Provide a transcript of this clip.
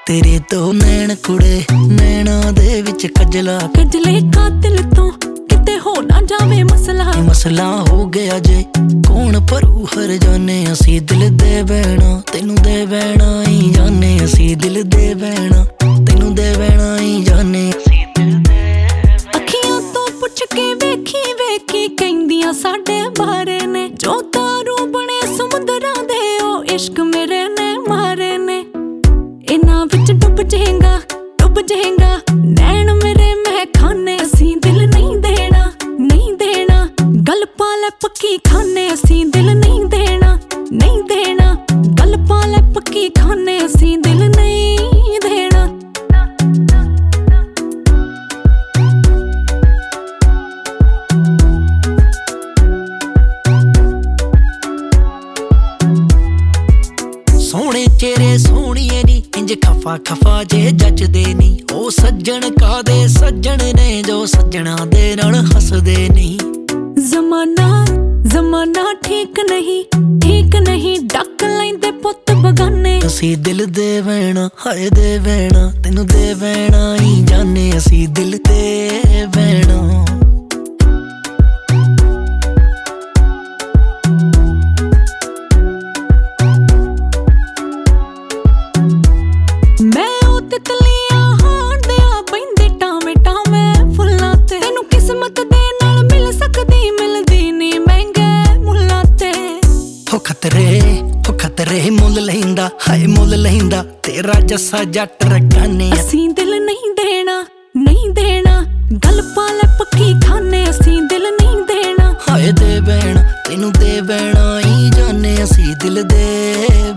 तेरे तो नैन कुड़े नैना दे विच कजला कजले कातिल तो किते हो ना जावे मसला मसला हो गया जे कौन भरू हर जाने असी दिल दे बैणा तेनू दे बैणा ही जाने असी दिल दे बैणा तेनू दे बैणा ही जाने असी दिल दे अखियां तो पुछ के वेखी वेखी कहंदियां साडे बारे ने जो तारू बने समुंदरां दे ओ इश्क मेरे ने मारे ने इना विच डुब जाएगा नैन मेरे मैं खाने असी दिल नहीं देना गल पाले पक्की खाने असी दिल नहीं देना गल पाले पक्की खाने असी दिल नहीं देना सोहणे चेहरे सोहणिए नी इंज खफा खफा जे जचदे नी ओ सज्जन कादे सज्जन ने जो सज्जना दे नाल हसदे नी जमाना ठीक नहीं डक लैंदे पुत बगाने असी दिल दे बैणा हाय दे बैणा तेनू दे बैणा ही जाने असी दिल दे बैणा खतरे मुल लहिंदा हाय मुल लहिंदा तेरा जस्सा जट रगाने असी दिल नहीं देना गल पाले पक्की खाने असी दिल नहीं देना हाय दे बैणा तेनू दे बैणा ही जाने असी दिल दे